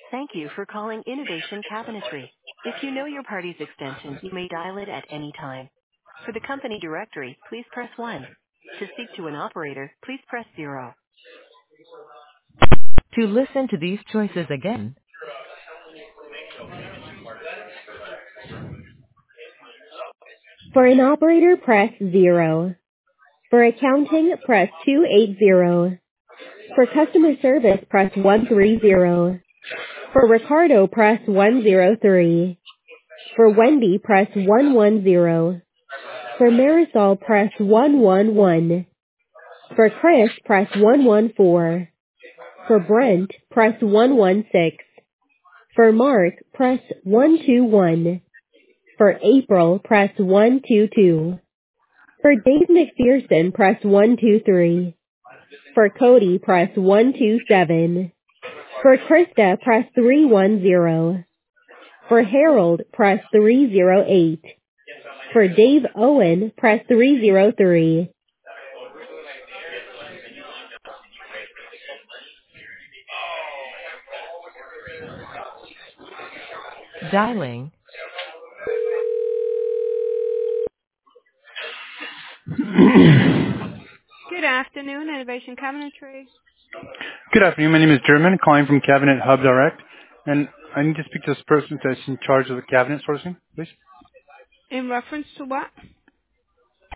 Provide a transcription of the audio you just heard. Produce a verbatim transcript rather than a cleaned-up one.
Thank you for calling Innovation Cabinetry. If you know your party's extension, you may dial it at any time. For the company directory, please press one. To speak to an operator, please press zero. To listen to these choices again, for an operator, press zero. For accounting, press two eight zero. For customer service, press one three zero. For Ricardo, press one zero three. For Wendy, press one one zero. For Marisol, press one one one. For Chris, press one one four. For Brent, press one one six. For Mark, press one two one. For April, press one two two. For Dave McPherson, press one two three. For Cody, press one two seven. For Krista, press three one zero. For Harold, press three zero eight. For Dave Owen, press three zero three. Dialing. Good afternoon, Innovation Cabinetry. Good afternoon. My name is German, calling from Cabinet Hub Direct, and I need to speak to this person that's in charge of the cabinet sourcing, please. In reference to what?